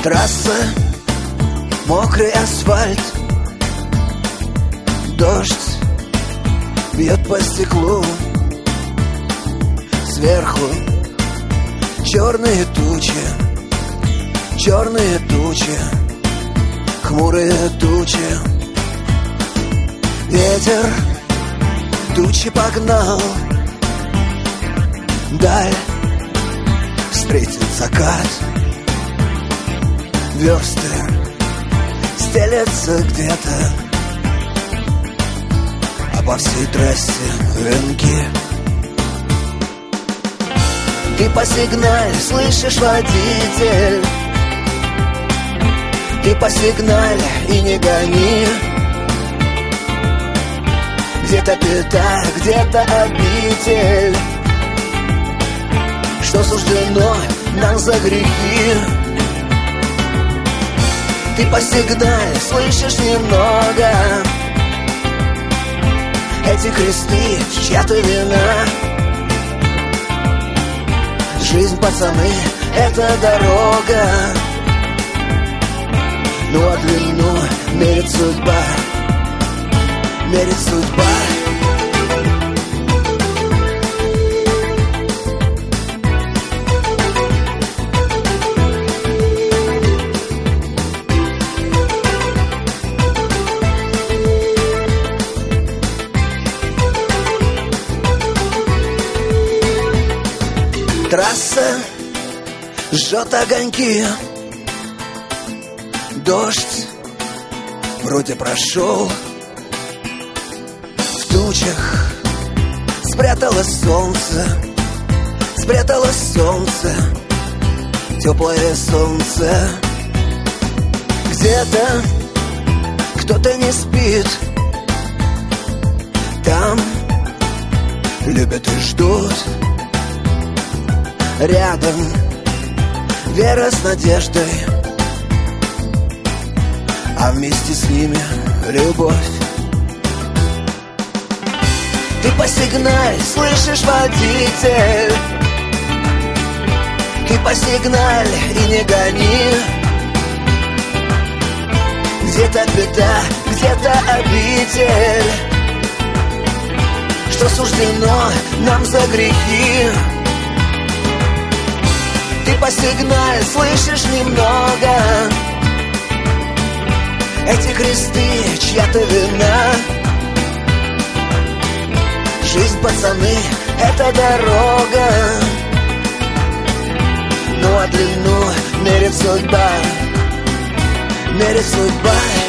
Трасса, мокрый асфальт, дождь бьет по стеклу. Сверху черные тучи, хмурые тучи. Ветер тучи погнал, даль встретит закат. Версты стелятся где-то, а по всей трассе венки. Ты по сигнале слышишь, водитель, ты по сигнале и не гони. Где-то пята, где-то обитель, что суждено нам за грехи. Ты по сигнале слышишь немного, эти кресты чья-то вина. Жизнь, пацаны, это дорога, ну а длину мерит судьба, мерит судьба. Трасса жжет огоньки, дождь вроде прошел. В тучах спряталось солнце, теплое солнце. Где-то кто-то не спит, там любят и ждут. Рядом вера с надеждой, а вместе с ними любовь. Ты по сигнале слышишь, водитель, ты по сигнале и не гони. Где-то беда, где-то обитель, что суждено нам за грехи. Ты по сигнале слышишь немного, эти кресты чья-то вина. Жизнь, пацаны, это дорога, ну а длину мерит судьба, мерит судьба.